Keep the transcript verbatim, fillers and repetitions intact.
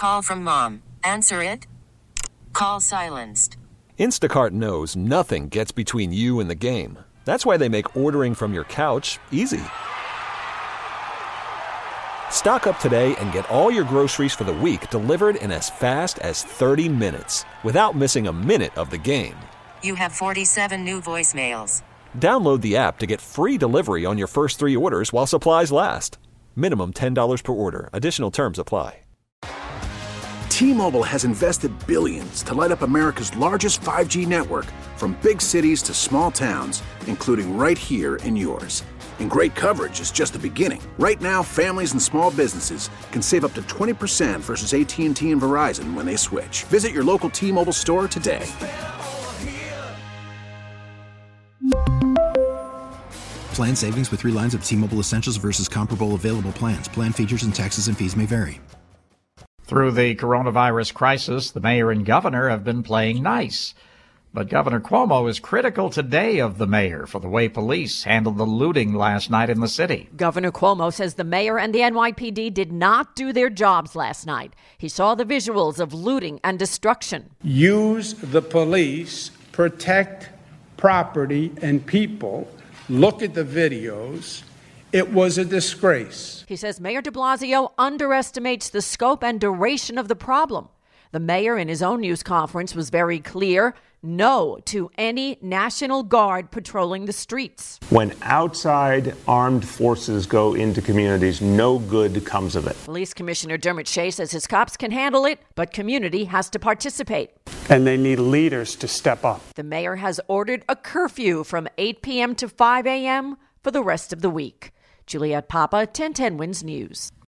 call from mom. Answer it. Call silenced. Instacart knows nothing gets between you and the game. That's why they make ordering from your couch easy. Stock up today and get all your groceries for the week delivered in as fast as thirty minutes without missing a minute of the game. You have forty-seven new voicemails. Download the app to get free delivery on your first three orders while supplies last. Minimum ten dollars per order. Additional terms apply. T-Mobile has invested billions to light up America's largest five G network, from big cities to small towns, including right here in yours. And great coverage is just the beginning. Right now, families and small businesses can save up to twenty percent versus A T and T and Verizon when they switch. Visit your local T-Mobile store today. Plan savings with three lines of T-Mobile Essentials versus comparable available plans. Plan features and taxes and fees may vary. Through the coronavirus crisis, the mayor and governor have been playing nice. But Governor Cuomo is critical today of the mayor for the way police handled the looting last night in the city. Governor Cuomo says the mayor and the N Y P D did not do their jobs last night. He saw the visuals of looting and destruction. Use the police, protect property and people. Look at the videos. It was a disgrace. He says Mayor de Blasio underestimates the scope and duration of the problem. The mayor in his own news conference was very clear. No to any National Guard patrolling the streets. When outside armed forces go into communities, no good comes of it. Police Commissioner Dermot Shea says his cops can handle it, but community has to participate. And they need leaders to step up. The mayor has ordered a curfew from eight p.m. to five a.m. for the rest of the week. Juliette Papa, ten ten Wins News.